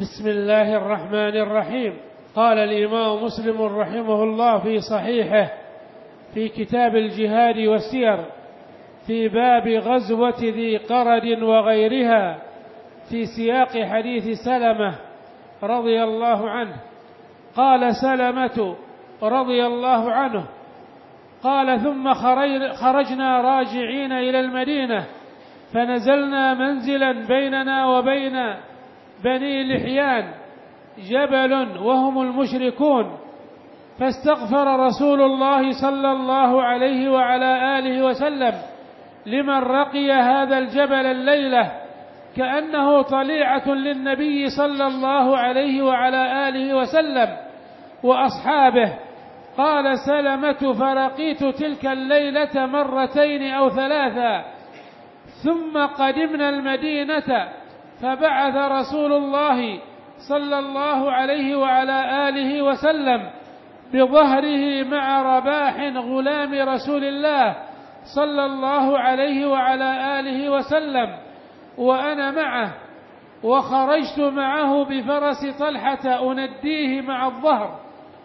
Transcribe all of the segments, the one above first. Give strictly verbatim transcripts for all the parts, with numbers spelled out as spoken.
بسم الله الرحمن الرحيم. قال الإمام مسلم رحمه الله في صحيحه في كتاب الجهاد والسير في باب غزوة ذي قرد وغيرها في سياق حديث سلمة رضي الله عنه قال سلمة رضي الله عنه قال ثم خرجنا راجعين إلى المدينة فنزلنا منزلا بيننا وبين بني لحيان جبل وهم المشركون، فاستغفر رسول الله صلى الله عليه وعلى آله وسلم لمن رقي هذا الجبل الليلة كأنه طليعة للنبي صلى الله عليه وعلى آله وسلم وأصحابه. قال سلمة فرقيت تلك الليلة مرتين أو ثلاثا، ثم قدمنا المدينة فبعث رسول الله صلى الله عليه وعلى آله وسلم بظهره مع رباح غلام رسول الله صلى الله عليه وعلى آله وسلم وأنا معه، وخرجت معه بفرس طلحة أنديه مع الظهر.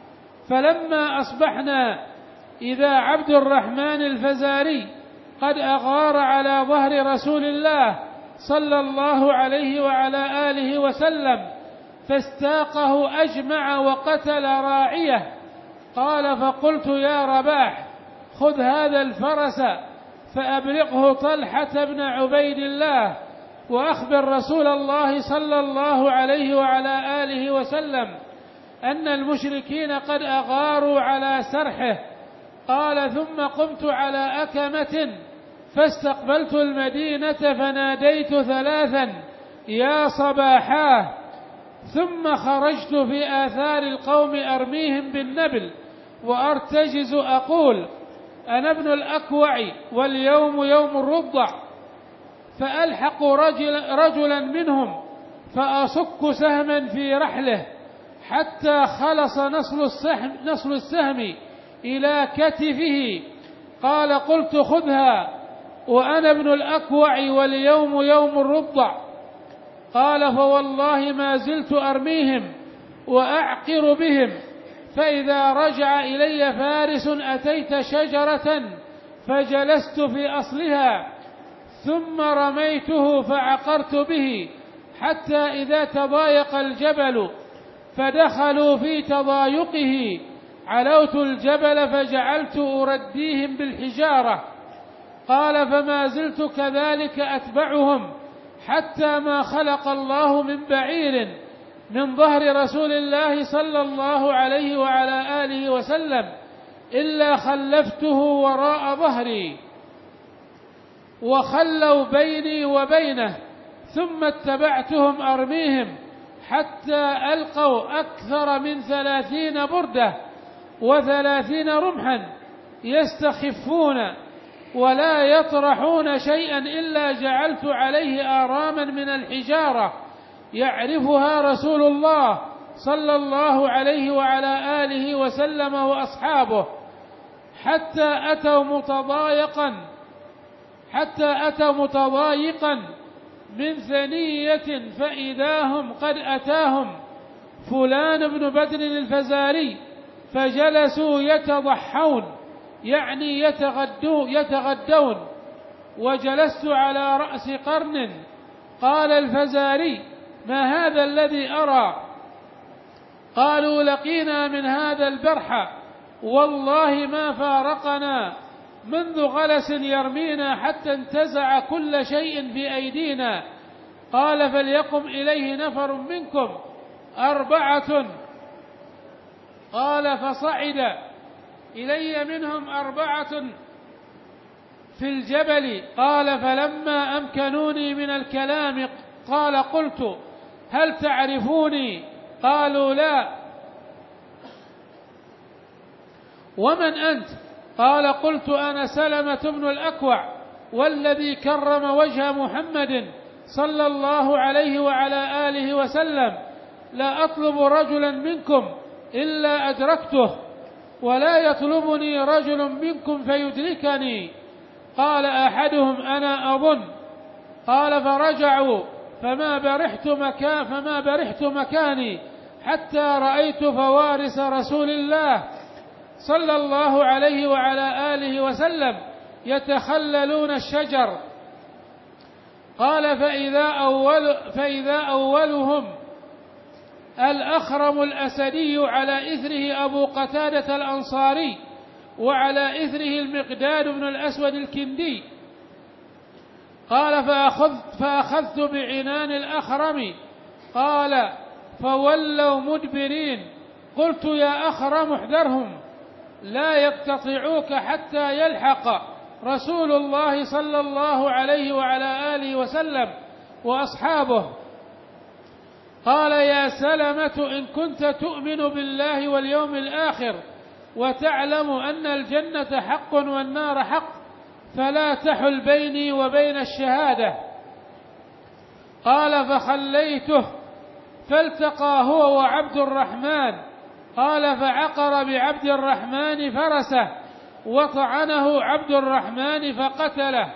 فلما أصبحنا إذا عبد الرحمن الفزاري قد أغار على ظهر رسول الله صلى الله عليه وعلى آله وسلم فاستاقه أجمع وقتل راعيه. قال فقلت يا رباح خذ هذا الفرس فأبلغه طلحة بن عبيد الله وأخبر رسول الله صلى الله عليه وعلى آله وسلم أن المشركين قد أغاروا على سرحه. قال ثم قمت على أكمة فاستقبلت المدينة فناديت ثلاثا يا صباحاه، ثم خرجت في آثار القوم أرميهم بالنبل وأرتجز أقول أنا ابن الأكوع واليوم يوم الرضع، فألحق رجل رجلا منهم فأصك سهما في رحله حتى خلص نصل السهم, نصل السهم إلى كتفه. قال قلت خذها وأنا ابن الأكوع واليوم يوم الرضع. قال فوالله ما زلت أرميهم وأعقر بهم، فإذا رجع إلي فارس أتيت شجرة فجلست في أصلها ثم رميته فعقرت به حتى إذا تضايق الجبل فدخلوا في تضايقه علوت الجبل فجعلت أرديهم بالحجارة. قال فما زلت كذلك أتبعهم حتى ما خلق الله من بعير من ظهر رسول الله صلى الله عليه وعلى آله وسلم إلا خلفته وراء ظهري وخلوا بيني وبينه، ثم اتبعتهم أرميهم حتى ألقوا أكثر من ثلاثين بردة وثلاثين رمحا يستخفون ولا يطرحون شيئا إلا جعلت عليه آراما من الحجارة يعرفها رسول الله صلى الله عليه وعلى آله وسلم وأصحابه، حتى أتوا متضايقا حتى أتوا متضايقا من ثنية فإذا هم قد أتاهم فلان بن بدر الفزاري فجلسوا يتضحون يعني يتغدون, يتغدون وجلست على رأس قرن. قال الفزاري ما هذا الذي أرى؟ قالوا لقينا من هذا البرح والله ما فارقنا منذ غلس يرمينا حتى انتزع كل شيء في أيدينا. قال فليقم إليه نفر منكم أربعة. قال فصعد إلي منهم أربعة في الجبل. قال فلما أمكنوني من الكلام قال قلت هل تعرفوني؟ قالوا لا. ومن أنت؟ قال قلت أنا سلمة بن الأكوع والذي كرم وجه محمد صلى الله عليه وعلى آله وسلم، لا أطلب رجلا منكم إلا أدركته ولا يطلبني رجل منكم فيدركني. قال أحدهم أنا أظن. قال فرجعوا فما برحت مكان فما برحت مكاني حتى رأيت فوارس رسول الله صلى الله عليه وعلى آله وسلم يتخللون الشجر. قال فإذا, أول فإذا أولهم الأخرم الأسدي، على إثره أبو قتادة الأنصاري، وعلى إثره المقداد بن الأسود الكندي. قال فأخذت, فأخذت بعنان الأخرم. قال فولوا مدبرين. قلت يا أخرم احذرهم لا يقتطعوك حتى يلحق رسول الله صلى الله عليه وعلى آله وسلم وأصحابه. قال يا سلمة إن كنت تؤمن بالله واليوم الآخر وتعلم أن الجنة حق والنار حق فلا تحل بيني وبين الشهادة. قال فخليته فالتقى هو وعبد الرحمن. قال فعقر بعبد الرحمن فرسه وطعنه عبد الرحمن فقتله،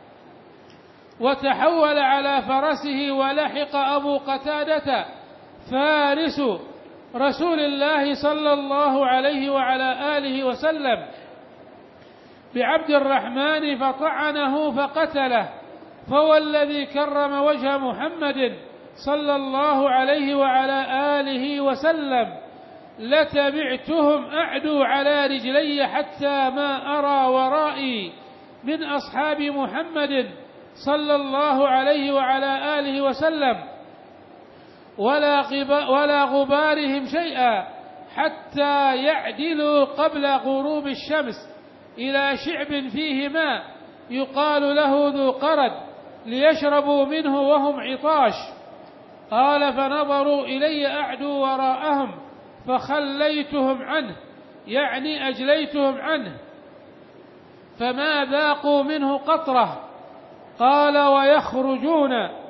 وتحول على فرسه ولحق أبو قتادة فارس رسول الله صلى الله عليه وعلى آله وسلم بعبد الرحمن فطعنه فقتله. فوالذي كرم وجه محمد صلى الله عليه وعلى آله وسلم لتبعتهم أعدو على رجلي حتى ما أرى ورائي من أصحاب محمد صلى الله عليه وعلى آله وسلم ولا غبارهم شيئا حتى يعدلوا قبل غروب الشمس إلى شعب فيه ماء يقال له ذو قرد ليشربوا منه وهم عطاش. قال فنظروا إلي أعدو وراءهم فخليتهم عنه، يعني أجليتهم عنه، فما ذاقوا منه قطرة. قال ويخرجون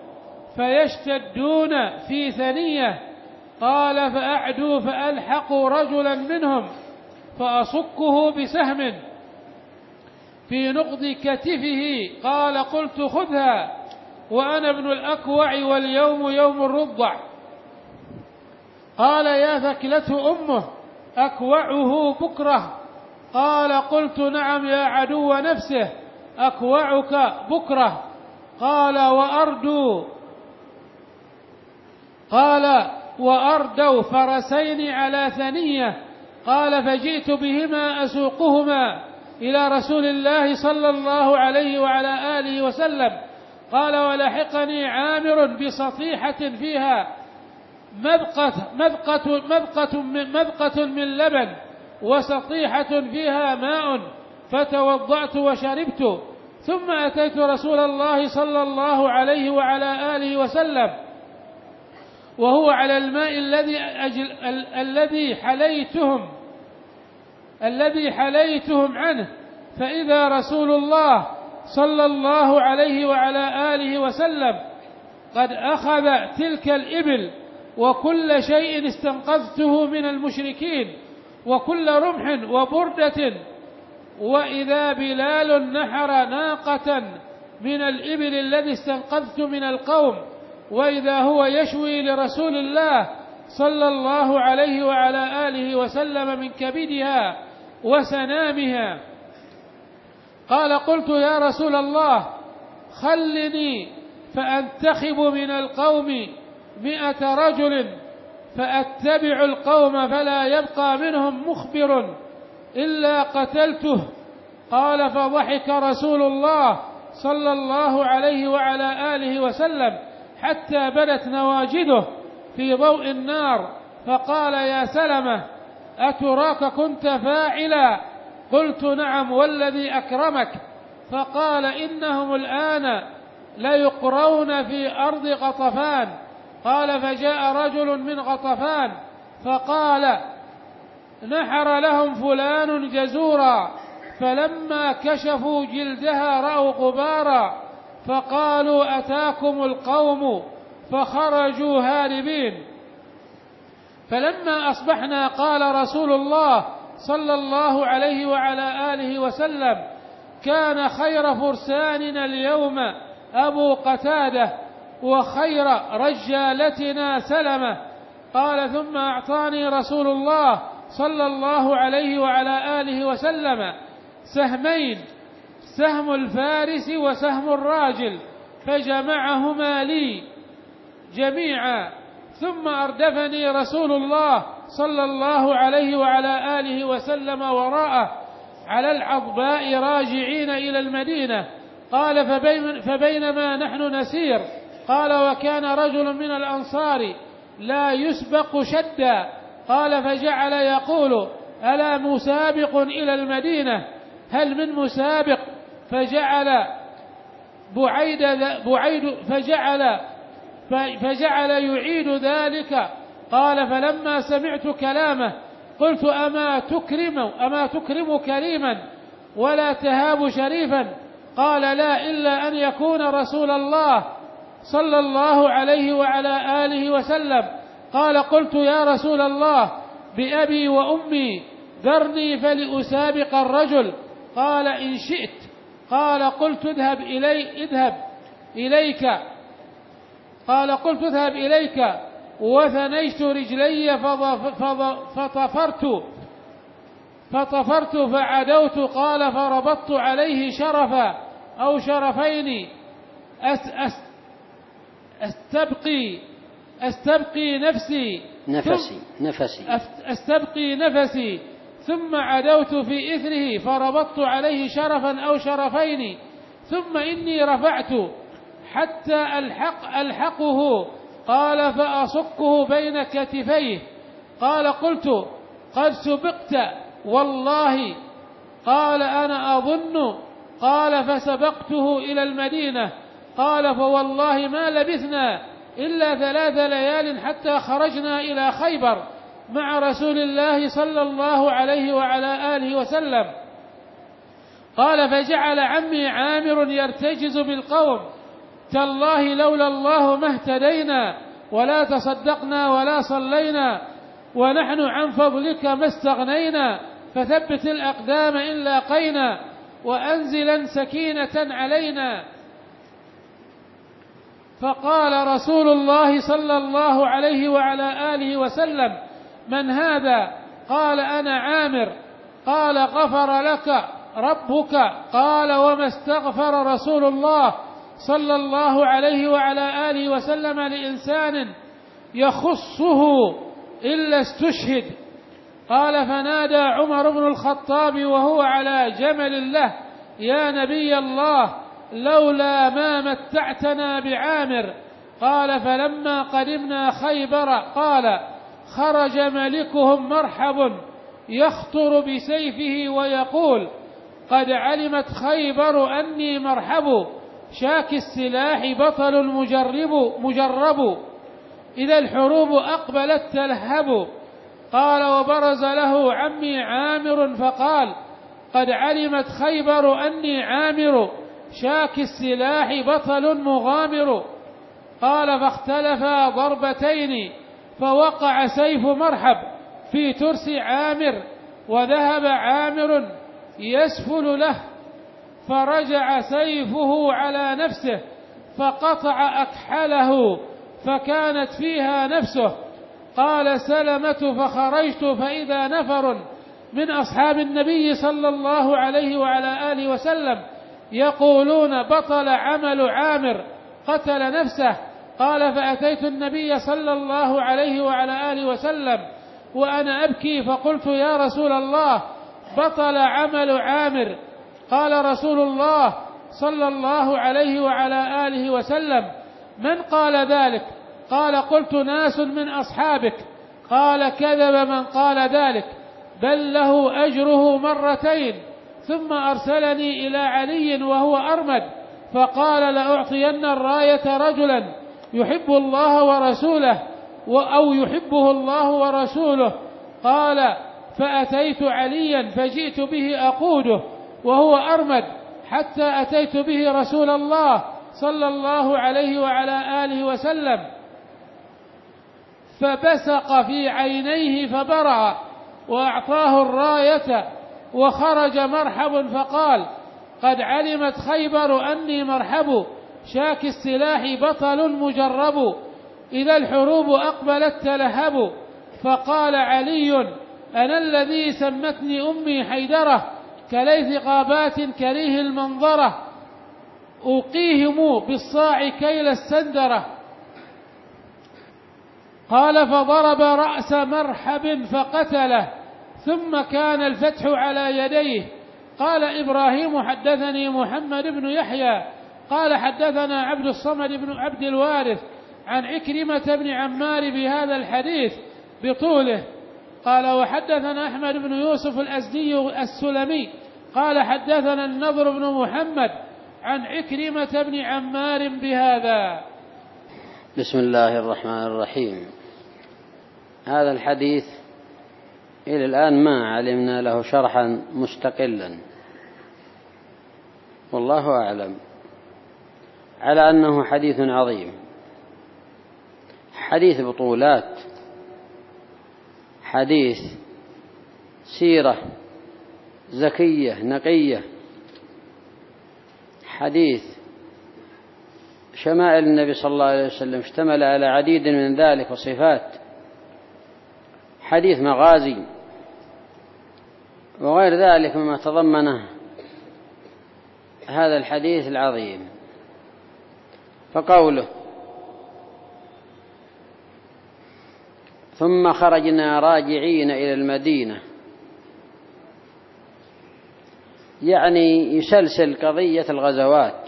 فيشتدون في ثنية. قال فأعدوا فألحقوا رجلا منهم فأصكه بسهم في نقض كتفه. قال قلت خذها وأنا ابن الأكوع واليوم يوم الرضع. قال يا ثكلته أمه أكوعه بكرة. قال قلت نعم يا عدو نفسه أكوعك بكرة. قال وأردوا قال وأردوا فرسين على ثنية. قال فجئت بهما أسوقهما إلى رسول الله صلى الله عليه وعلى آله وسلم. قال ولحقني عامر بسطيحة فيها مذقة, مذقة, مذقة, من مذقة من لبن وسطيحة فيها ماء، فتوضأت وشربت، ثم أتيت رسول الله صلى الله عليه وعلى آله وسلم وهو على الماء الذي أجل ال الذي حليتهم الذي حليتهم عنه، فإذا رسول الله صلى الله عليه وعلى آله وسلم قد أخذ تلك الإبل وكل شيء استنقذته من المشركين وكل رمح وبردة، وإذا بلال نحر ناقة من الإبل الذي استنقذت من القوم، وإذا هو يشوي لرسول الله صلى الله عليه وعلى آله وسلم من كبدها وسنامها. قال قلت يا رسول الله خلني فأنتخب من القوم مئة رجل فأتبع القوم فلا يبقى منهم مخبر إلا قتلته. قال فضحك رسول الله صلى الله عليه وعلى آله وسلم حتى بدت نواجذه في ضوء النار، فقال يا سلمة أتراك كنت فاعلا؟ قلت نعم والذي أكرمك. فقال إنهم الآن ليقرون في أرض غطفان. قال فجاء رجل من غطفان فقال نحر لهم فلان جزورا، فلما كشفوا جلدها رأوا غبارا فقالوا أتاكم القوم، فخرجوا هاربين. فلما أصبحنا قال رسول الله صلى الله عليه وعلى آله وسلم كان خير فرساننا اليوم أبو قتادة، وخير رجالتنا سلمة. قال ثم أعطاني رسول الله صلى الله عليه وعلى آله وسلم سهمين، سهم الفارس وسهم الراجل، فجمعهما لي جميعا، ثم أردفني رسول الله صلى الله عليه وعلى آله وسلم وراءه على العضباء راجعين إلى المدينة. قال فبين فبينما نحن نسير، قال وكان رجل من الأنصار لا يسبق شدا، قال فجعل يقول ألا مسابق إلى المدينة؟ هل من مسابق؟ فجعل بعيد بعيد فجعل فجعل يعيد ذلك. قال فلما سمعت كلامه قلت أما تكرم أما تكرم كريما ولا تهاب شريفا؟ قال لا، إلا أن يكون رسول الله صلى الله عليه وعلى آله وسلم. قال قلت يا رسول الله بأبي وأمي ذرني فلأسابق الرجل. قال إن شئت. قال قلت اذهب إلي اذهب إليك قال قلت اذهب إليك وثنيت رجلي فطفرت فطفرت فعدوت. قال فربطت عليه شرفا أو شرفين أس أس أستبقي أستبقي نفسي نفسي نفسي أستبقي نفسي ثم عدوت في إثره فربطت عليه شرفا أو شرفين، ثم إني رفعت حتى ألحق ألحقه. قال فأصكه بين كتفيه. قال قلت قد سبقت والله. قال أنا أظن. قال فسبقته إلى المدينة. قال فوالله ما لبثنا إلا ثلاث ليال حتى خرجنا إلى خيبر مع رسول الله صلى الله عليه وعلى آله وسلم. قال فجعل عمي عامر يرتجز بالقوم تالله لولا الله ما اهتدينا ولا تصدقنا ولا صلينا ونحن عن فضلك ما استغنينا، فثبت الأقدام إن لاقينا وأنزلا سكينة علينا. فقال رسول الله صلى الله عليه وعلى آله وسلم من هذا؟ قال أنا عامر. قال غفر لك ربك. قال وما استغفر رسول الله صلى الله عليه وعلى آله وسلم لإنسان يخصه إلا استشهد. قال فنادى عمر بن الخطاب وهو على جمل له يا نبي الله لولا ما متعتنا بعامر. قال فلما قدمنا خيبر قال خرج ملكهم مرحب يخطر بسيفه ويقول قد علمت خيبر أني مرحب شاك السلاح بطل مجرب مجرب إذا الحروب أقبلت تلهب. قال وبرز له عمي عامر فقال قد علمت خيبر أني عامر شاك السلاح بطل مغامر. قال فاختلفا ضربتين فوقع سيف مرحب في ترس عامر وذهب عامر يسفل له فرجع سيفه على نفسه فقطع أكحله فكانت فيها نفسه. قال سلمة فخرجت فإذا نفر من أصحاب النبي صلى الله عليه وعلى آله وسلم يقولون بطل عمل عامر قتل نفسه. قال فأتيت النبي صلى الله عليه وعلى آله وسلم وأنا أبكي فقلت يا رسول الله بطل عمل عامر. قال رسول الله صلى الله عليه وعلى آله وسلم من قال ذلك؟ قال قلت ناس من أصحابك. قال كذب من قال ذلك بل له أجره مرتين. ثم أرسلني إلى علي وهو أرمد فقال لأعطين الراية رجلا يحب الله ورسوله أو يحبه الله ورسوله. قال فأتيت عليا فجئت به أقوده وهو أرمد حتى أتيت به رسول الله صلى الله عليه وعلى آله وسلم فبسق في عينيه فبرأ وأعطاه الراية وخرج مرحب فقال قد علمت خيبر أني مرحب شاك السلاح بطل مجرب إذا الحروب أقبلت تلهب. فقال علي أنا الذي سمتني أمي حيدرة كليث غابات كريه المنظرة أوقيهم بالصاع كيل السندرة. قال فضرب رأس مرحب فقتله ثم كان الفتح على يديه. قال إبراهيم حدثني محمد بن يحيى قال حدثنا عبد الصمد بن عبد الوارث عن عكرمة بن عمار بهذا الحديث بطوله. قال وحدثنا أحمد بن يوسف الأزدي السلمي قال حدثنا النضر بن محمد عن عكرمة بن عمار بهذا. بسم الله الرحمن الرحيم. هذا الحديث إلى الآن ما علمنا له شرحا مستقلا، والله أعلم، على أنه حديث عظيم، حديث بطولات، حديث سيرة زكية نقية، حديث شمائل النبي صلى الله عليه وسلم اشتمل على عديد من ذلك وصفات، حديث مغازي وغير ذلك مما تضمنه هذا الحديث العظيم. فقوله ثم خرجنا راجعين إلى المدينة يعني يسلسل قضية الغزوات،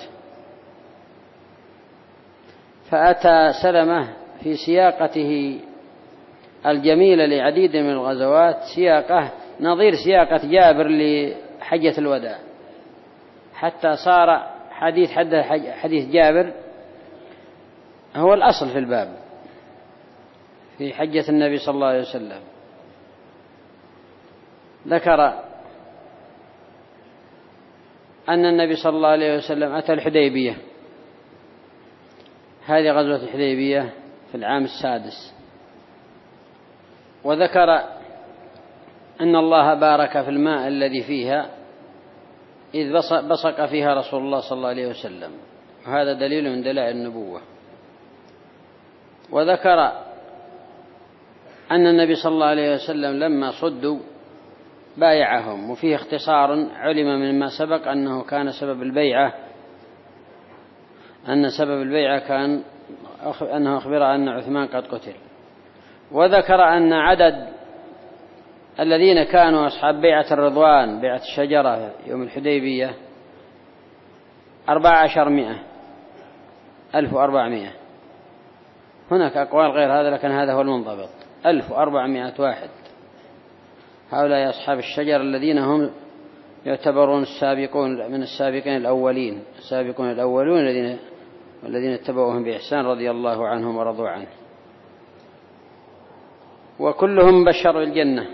فأتى سلمة في سياقته الجميلة لعديد من الغزوات سياقه نظير سياقة جابر لحجة الوداع، حتى صار حديث حديث جابر هو الأصل في الباب في حجة النبي صلى الله عليه وسلم. ذكر أن النبي صلى الله عليه وسلم أتى الحديبية، هذه غزوة الحديبية في العام السادس، وذكر أن الله بارك في الماء الذي فيها إذ بصق فيها رسول الله صلى الله عليه وسلم، وهذا دليل من دلائل النبوة. وذكر أن النبي صلى الله عليه وسلم لما صدوا بايعهم، وفيه اختصار علم من ما سبق أنه كان سبب البيعة أن سبب البيعة كان أنه أخبر أن عثمان قد قتل. وذكر أن عدد الذين كانوا أصحاب بيعة الرضوان بيعة الشجرة يوم الحديبية أربع عشر مئة ألف وأربعمائة. هناك أقوال غير هذا لكن هذا هو المنضبط، ألف وأربعمائة واحد. هؤلاء أصحاب الشجر الذين هم يعتبرون السابقون من السابقين الأولين، السابقون الأولون الذين والذين اتبعوهم بإحسان رضي الله عنهم ورضوا عنه، وكلهم بشروا الجنة.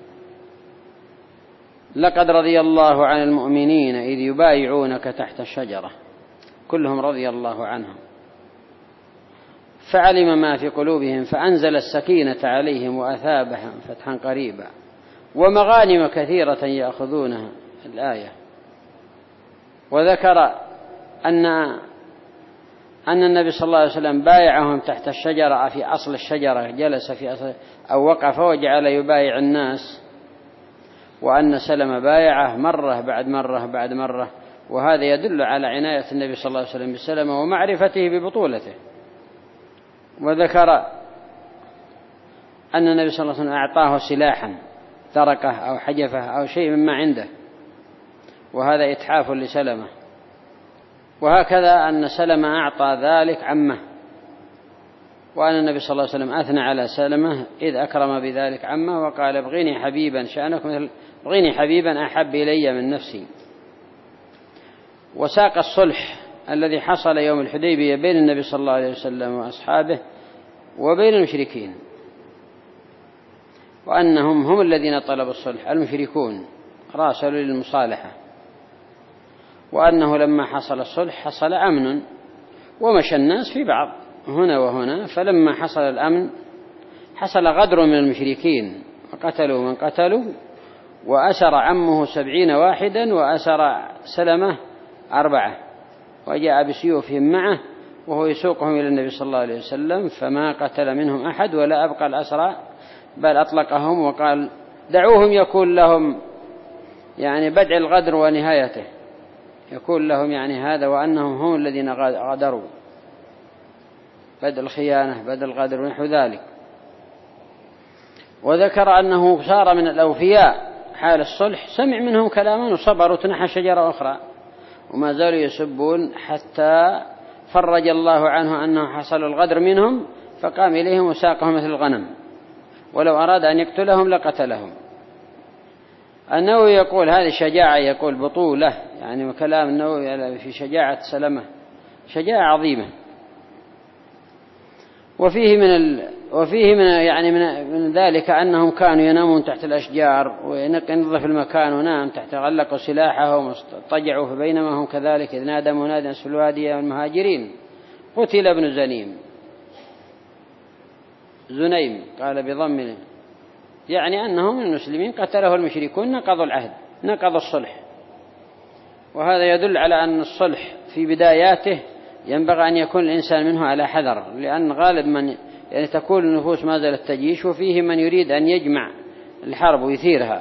لقد رضي الله عن المؤمنين إذ يبايعونك تحت الشجرة، كلهم رضي الله عنهم، فعلم ما في قلوبهم فأنزل السكينة عليهم وأثابهم فتحا قريبا ومغانم كثيرة يأخذونها الآية. وذكر أن أن النبي صلى الله عليه وسلم بايعهم تحت الشجرة في أصل الشجرة، جلس في أصل أو وقف وجعل يبايع الناس، وأن سلم بايعه مرة بعد مرة بعد مرة، وهذا يدل على عناية النبي صلى الله عليه وسلم بسلمة ومعرفته ببطولته. وذكر أن النبي صلى الله عليه وسلم أعطاه سلاحا تركه أو حجفه أو شيء مما عنده، وهذا إتحاف لسلمة. وهكذا أن سلمة أعطى ذلك عمه، وأن النبي صلى الله عليه وسلم أثنى على سلمة إذ أكرم بذلك عمه وقال ابغيني حبيبا شأنك مثل ابغيني حبيبا أحب إلي من نفسي. وساق الصلح الذي حصل يوم الحديبية بين النبي صلى الله عليه وسلم وأصحابه وبين المشركين، وأنهم هم الذين طلبوا الصلح، المشركون راسلوا للمصالحة، وأنه لما حصل الصلح حصل أمن ومشى الناس في بعض هنا وهنا، فلما حصل الأمن حصل غدر من المشركين وقتلوا من قتلوا، وأسر عمه سبعين واحدا وأسر سلمة أربعة وجاء بسيوفهم معه وهو يسوقهم إلى النبي صلى الله عليه وسلم، فما قتل منهم أحد ولا أبقى الأسرى، بل أطلقهم وقال دعوهم يكون لهم يعني بدء الغدر ونهايته، يكون لهم يعني هذا، وأنهم هم الذين غدروا، بدء الخيانة بدء الغدر ونحو ذلك. وذكر أنه صار من الأوفياء حال الصلح، سمع منهم كلاما وصبروا تنحى شجرة أخرى، وما زالوا يسبون حتى فرج الله عنه أنه حصل الغدر منهم، فقام إليهم وساقهم مثل الغنم، ولو أراد أن يقتلهم لقتلهم. النووي يقول هذه شجاعة، يقول بطولة، يعني كلام النووي في شجاعة سلمة، شجاعة عظيمة. وفيه من ال... وفيه من يعني من... من ذلك أنهم كانوا ينامون تحت الأشجار، وينظف المكان ونام تحت، غلقوا سلاحهم واضطجعوا، فبينما هم كذلك إذ نادى مناد في الوادي المهاجرين قتل ابن زنيم زنيم قال بضم، يعني أنهم المسلمين قتله المشركون، نقضوا العهد نقضوا الصلح. وهذا يدل على أن الصلح في بداياته ينبغي أن يكون الإنسان منه على حذر، لأن غالب من يعني تكون النفوس ما زالت تجيش، وفيه من يريد أن يجمع الحرب ويثيرها.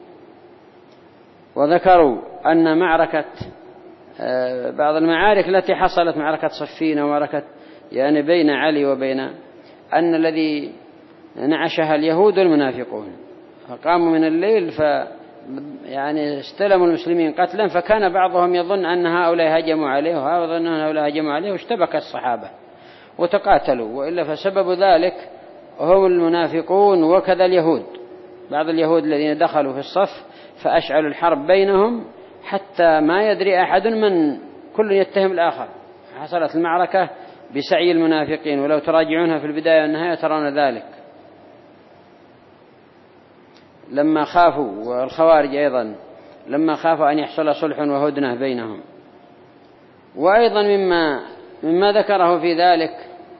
وذكروا أن معركة بعض المعارك التي حصلت، معركة صفين ومعركة يعني بين علي وبين، أن الذي نعشها اليهود والمنافقون، فقاموا من الليل ف يعني استلموا المسلمين قتلا، فكان بعضهم يظن أن هؤلاء هجموا عليه وهؤلاء يظن أن هؤلاء هجموا عليه، واشتبك الصحابة وتقاتلوا، وإلا فسبب ذلك هم المنافقون وكذا اليهود، بعض اليهود الذين دخلوا في الصف فأشعلوا الحرب بينهم حتى ما يدري أحد من كل يتهم الآخر. حصلت المعركة بسعي المنافقين، ولو تراجعونها في البداية والنهاية ترون ذلك، لما خافوا، والخوارج أيضا لما خافوا أن يحصل صلح وهدنة بينهم. وأيضا مما مما ذكره في ذلك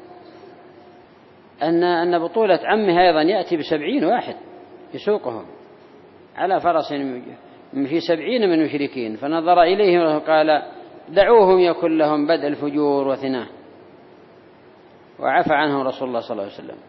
أن أن بطولة عمه أيضا يأتي بسبعين واحد يسوقهم على فرس في سبعين من المشركين، فنظر إليهم وقال دعوهم يكن لهم بدء الفجور وثناه، وعفى عنه رسول الله صلى الله عليه وسلم.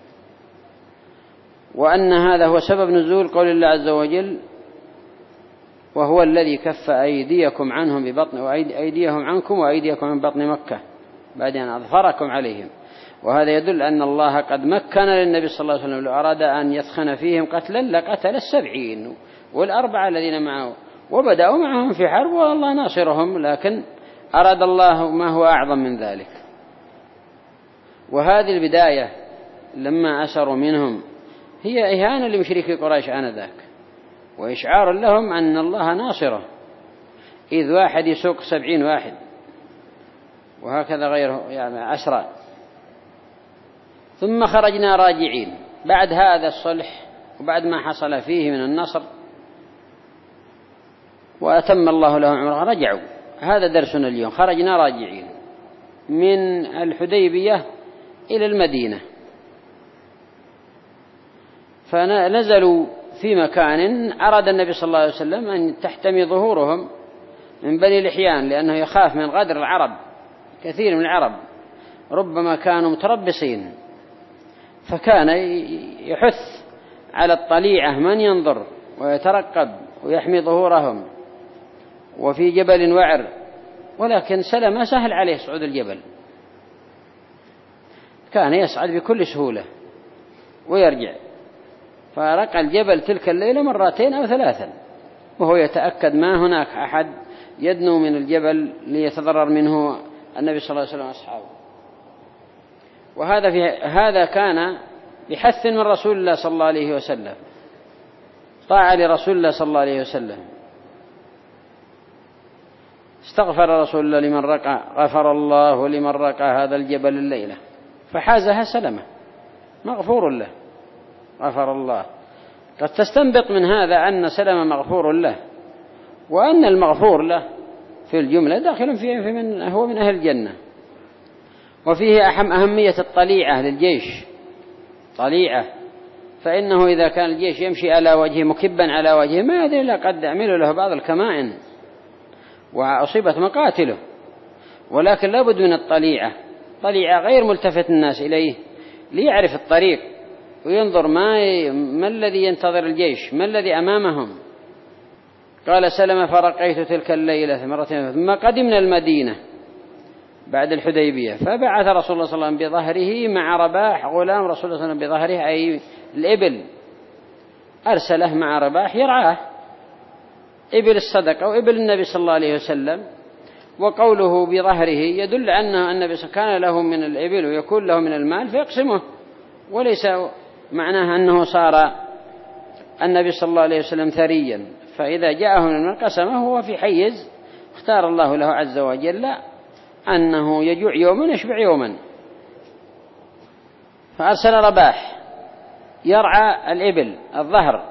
وأن هذا هو سبب نزول قول الله عز وجل وهو الذي كف أيديكم عنهم ببطن وأيديهم عنكم وأيديكم من بطن مكة بعد أن أظفركم عليهم. وهذا يدل أن الله قد مكن للنبي صلى الله عليه وسلم، لو أراد أن يثخن فيهم قتلا لقتل السبعين والأربعة الذين معه، وبدأوا معهم في حرب والله ناصرهم، لكن أراد الله ما هو أعظم من ذلك. وهذه البداية لما أسروا منهم هي إهانة لمشركي قريش آنذاك، وإشعار لهم أن الله ناصره، إذ واحد يسوق سبعين واحد وهكذا غيره يعني أسرى. ثم خرجنا راجعين بعد هذا الصلح وبعد ما حصل فيه من النصر وأتم الله لهم عمره، رجعوا. هذا درسنا اليوم، خرجنا راجعين من الحديبية إلى المدينة، فنزلوا في مكان أراد النبي صلى الله عليه وسلم أن تحتمي ظهورهم من بني لحيان، لأنه يخاف من غدر العرب، كثير من العرب ربما كانوا متربصين، فكان يحث على الطليعة من ينظر ويترقب ويحمي ظهورهم، وفي جبل وعر، ولكن سلم سهل عليه صعود الجبل، كان يصعد بكل سهولة ويرجع، فرقى الجبل تلك الليلة مرتين أو ثلاثا، وهو يتأكد ما هناك أحد يدنو من الجبل ليتضرر منه النبي صلى الله عليه وسلم وأصحابه. وهذا في هذا كان بحث من رسول الله صلى الله عليه وسلم، طاعة لرسول الله صلى الله عليه وسلم. استغفر رسول الله لمن رقى، غفر الله لمن رقى هذا الجبل الليلة فحازها سلمة، مغفور له، غفر الله. قد تستنبط من هذا أن سلمة مغفور له، وأن المغفور له في الجملة داخل فيه في من هو من أهل الجنة. وفيه أهم أهمية الطليعة للجيش، طليعة، فإنه إذا كان الجيش يمشي على وجهه مكبا على وجهه ما يدري إلا قد يعمل له بعض الكمائن وأصيبت مقاتله، ولكن لابد من الطليعة، طليعة غير ملتفت الناس إليه ليعرف الطريق وينظر ما, ي... ما الذي ينتظر الجيش، ما الذي أمامهم. قال سلمة فرقيت تلك الليلة مرتين ثم قدمنا المدينة بعد الحديبية فبعث رسول الله صلى الله عليه وسلم بظهره مع رباح غلام رسول الله صلى الله عليه وسلم بظهره أي الإبل، أرسله مع رباح يرعاه، إبل الصدقة وإبل النبي صلى الله عليه وسلم. وقوله بظهره يدل أن النبي كان له من الإبل ويكون له من المال فيقسمه، وليس معناه أنه صار النبي صلى الله عليه وسلم ثريا، فإذا جاءه من المال قسمه هو في حيز اختار الله له عز وجل أنه يجوع يوما يشبع يوما. فأرسل رباح يرعى الإبل الظهر،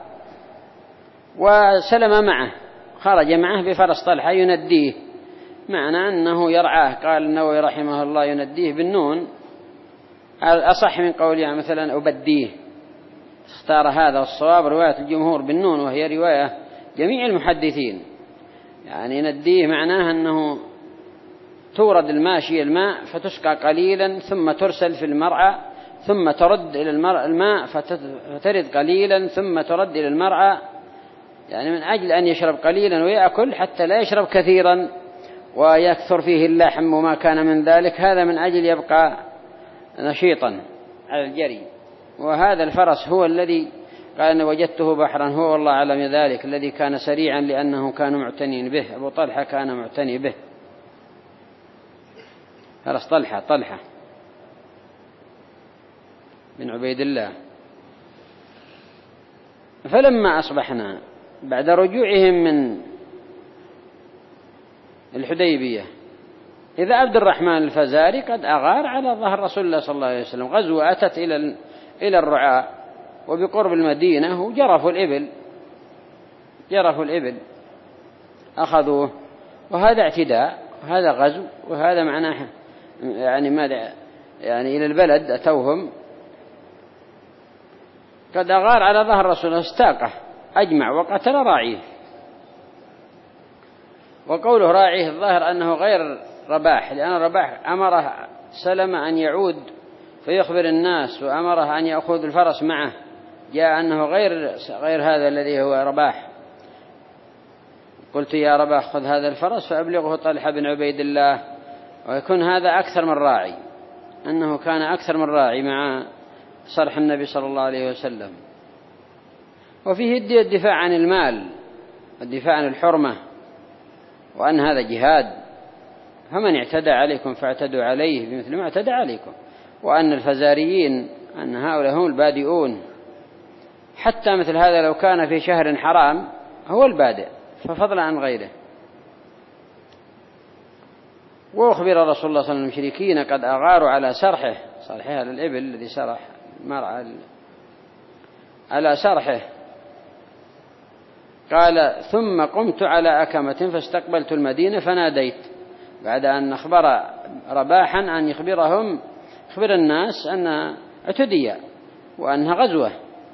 وسلم معه خرج معه بفرس طلحة ينديه، معنى أنه يرعاه. قال النووي رحمه الله ينديه بالنون الأصح من قول يعني مثلا أبديه، اختار هذا الصواب رواية الجمهور بالنون وهي رواية جميع المحدثين. يعني ينديه معناه أنه تورد الماشي الماء فتسقى قليلا ثم ترسل في المرعى ثم ترد إلى الماء فترد قليلا ثم ترد إلى المرعى، يعني من أجل أن يشرب قليلا ويأكل حتى لا يشرب كثيرا ويكثر فيه اللحم وما كان من ذلك، هذا من أجل يبقى نشيطا على الجري. وهذا الفرس هو الذي قال أن وجدته بحرا، هو والله أعلم ذلك، الذي كان سريعا لأنه كان معتنين به، أبو طلحة كان معتني به، فرس طلحة طلحة بن عبيد الله. فلما أصبحنا بعد رجوعهم من الحديبية إذا عبد الرحمن الفزاري قد أغار على ظهر رسول الله صلى الله عليه وسلم. غزوة أتت إلى إلى الرعاء وبقرب المدينة وجرفوا الإبل جرفوا الإبل أخذوه، وهذا اعتداء وهذا غزو، وهذا معناه يعني ماذا يعني إلى البلد أتوهم. قد أغار على ظهر رسول الله استاقه أجمع وقتل راعيه. وقوله راعيه الظاهر أنه غير رباح، لأن رباح أمره سلمة أن يعود فيخبر الناس وأمره أن يأخذ الفرس معه، جاء أنه غير غير هذا الذي هو رباح. قلت يا رباح خذ هذا الفرس فأبلغه طلحة بن عبيد الله، ويكون هذا أكثر من راعي، أنه كان أكثر من راعي مع صرح النبي صلى الله عليه وسلم. وفيه الدفاع عن المال الدفاع عن الحرمة، وأن هذا جهاد، فمن اعتدى عليكم فاعتدوا عليه بمثل ما اعتدى عليكم، وأن الفزاريين أن هؤلاء هم البادئون، حتى مثل هذا لو كان في شهر حرام هو البادئ ففضلا عن غيره. وأخبر رسول الله صلى الله عليه وسلم المشركين قد أغاروا على سرحه سرحها على الإبل الذي سرح المرعى على سرحه. قال ثم قمت على أكمة فاستقبلت المدينة فناديت، بعد أن أخبر رباحا أن يخبرهم يخبر الناس أن اعتدي وأنها غزوة،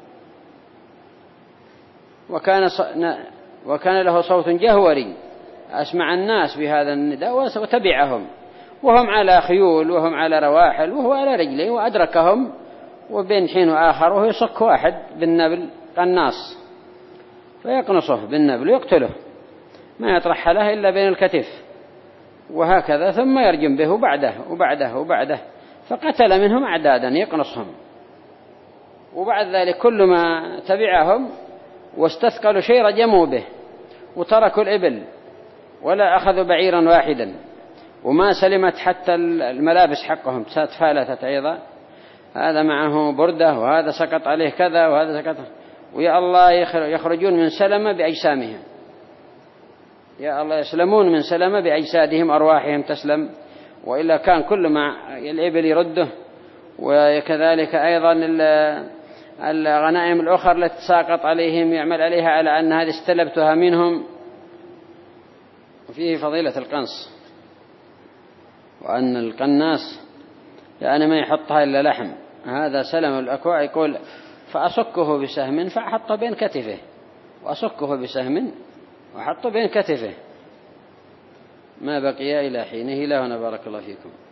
وكان وكان له صوت جهوري أسمع الناس بهذا النداء وتبعهم، وهم على خيول وهم على رواحل وهو على رجليه، وأدركهم وبين حين وآخر وهو يصك واحد بالنبل قناص فيقنصه بالنبل ويقتله، ما يطرح له إلا بين الكتف، وهكذا ثم يرجم به وبعده وبعده وبعده، فقتل منهم أعدادا يقنصهم. وبعد ذلك كل ما تبعهم واستثقلوا شيء رجموا به وتركوا الإبل ولا أخذوا بعيرا واحدا، وما سلمت حتى الملابس حقهم فالتت أيضا، هذا معه بردة وهذا سقط عليه كذا وهذا سقط، ويا الله يخرجون من سلمة بأجسامهم، يا الله يسلمون من سلمة بأجسادهم أرواحهم تسلم، وإلا كان كل ما الإبل يرده. وكذلك أيضا الغنائم الأخرى التي ساقط عليهم يعمل عليها على أن هذه استلبتها منهم. وفيه فضيلة القنص، وأن القناص يعني ما يحطها إلا لحم. هذا سلم الأكوع يقول فأصكه بسهم فأحط بين كتفه، وأصكه بسهم وأحط بين كتفه، ما بقي إلى حينه. إلى هنا بارك الله فيكم.